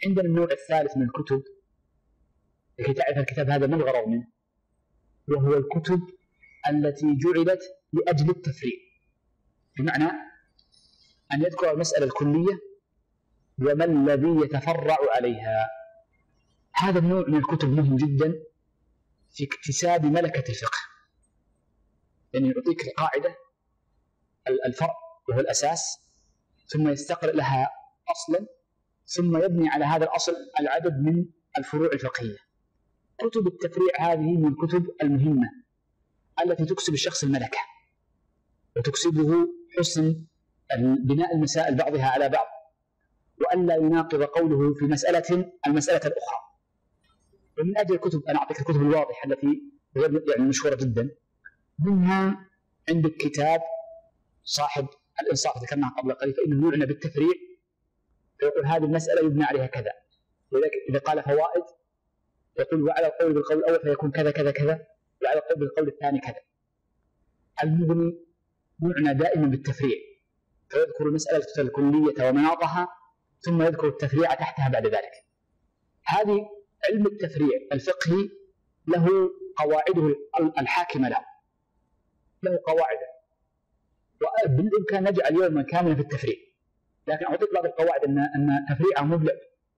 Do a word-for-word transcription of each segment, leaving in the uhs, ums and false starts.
عندنا النوع الثالث من الكتب لكي تعرف الكتاب هذا ما الغرض منه، وهو الكتب التي جعلت لأجل التفريع، بمعنى أن يذكر المسألة الكلية وما الذي يتفرع عليها. هذا النوع من الكتب مهم جدا في اكتساب ملكة الفقه، يعني يعطيك القاعدة الفرع وهو الأساس، ثم يستقر لها أصلا، ثم يبني على هذا الأصل العدد من الفروع الفقهية. كتب التفريع هذه من الكتب المهمة التي تكسب الشخص الملكة وتكسبه حسن بناء المسائل بعضها على بعض، وألا يناقض قوله في مسألة المسألة الأخرى. ومن أجل الكتب أنا أعطيك الكتب الواضحة التي يعني مشهورة جدا. منها عندك كتاب صاحب الإنصاف ذكرناه قبل قليل، فإنه يعنى بالتفريع، فيقول هذه المسألة يبنى عليها كذا، ولذلك إذا قال فوائد يقول وعلى القول بالقول الأول فيكون كذا كذا كذا، وعلى القول بالقول الثاني كذا. المغني يعنى دائما بالتفريع، فيذكر المسألة الكلية ومناطها ثم يذكر التفريع تحتها بعد ذلك. هذه علم التفريع الفقهي له قواعده الحاكمة له له قواعده، وبالإمكان نجعل يوما كاملا في التفريع، لكن أعطيك بعض القواعد أن أن تفريعه مبلغ.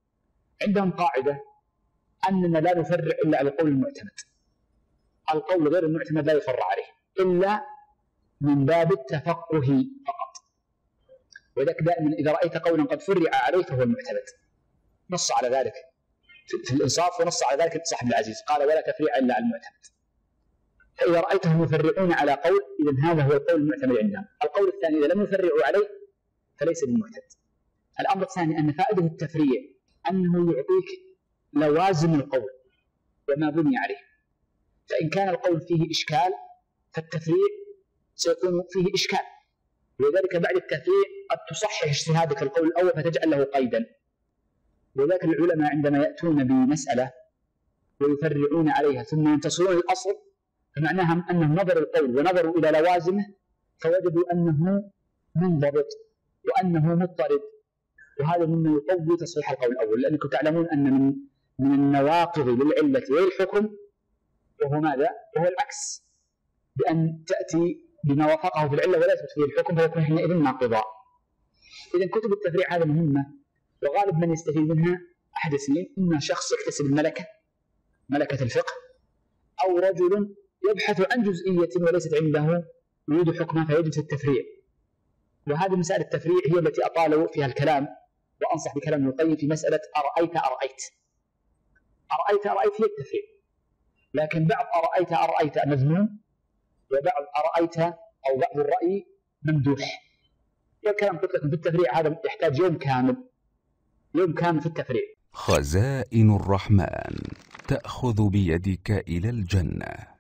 عندهم قاعدة أننا لا نفرع إلا على القول المعتمد، القول غير المعتمد لا يفرع عليه إلا من باب التفقه فقط، وذلك دائما إذا رأيت قولا قد فرع عليه فهو المعتمد. نص على ذلك في الإنصاف، ونص على ذلك صاحب العزيز قال ولا تفريع إلا على المعتمد. فإذا رأيتهم يفرعون على قول إذن هذا هو القول المعتمد عندهم. القول الثاني إذا لم يفرعوا عليه فليس بالمعتمد. الأمر الثاني أن فائدة التفريع أنه يعطيك لوازم القول وما بني عليه، فإن كان القول فيه إشكال فالتفريع سيكون فيه إشكال، ولذلك بعد التفريع قد تصحح اجتهادك القول الأول فتجعل له قيدا. ولذلك العلماء عندما يأتون بمسألة ويفرعون عليها ثم ينتصرون الأصل فمعناها أنهم نظروا القول ونظروا إلى لوازمه فوجدوا أنه منضبط وأنه مضطرد، وهذا مما يقوي تصحيح القول الأول، لأنكم تعلمون أن من من النواقض للعلة والحكم وهو ماذا؟ وهو العكس، بأن تأتي بما وافقه في العلة ولا يثبت فيه الحكم فيكون حينئذ ناقضا. إذن كتب التفريع هذا مهمة، وغالب من يستفيد منها أحد اثنين: إما شخص يكتسب الملكة ملكة الفقه، أو رجل يبحث عن جزئية وليست عنده يريد حكمها فيجد في التفريع. وهذه مسائل التفريع هي التي أطالوا فيها الكلام، وأنصح بكلام ابن القيم في مسألة أرأيت أرأيت أرأيت أرأيت هي التفريع، لكن بعض أرأيت أرأيت مذموم، وبعض أرأيت أو بعض الرأي ممدوح. والكلام قلت لكم في التفريع هذا يحتاج يوم كامل يوم كامل في التفريع. خزائن الرحمن تأخذ بيدك إلى الجنة.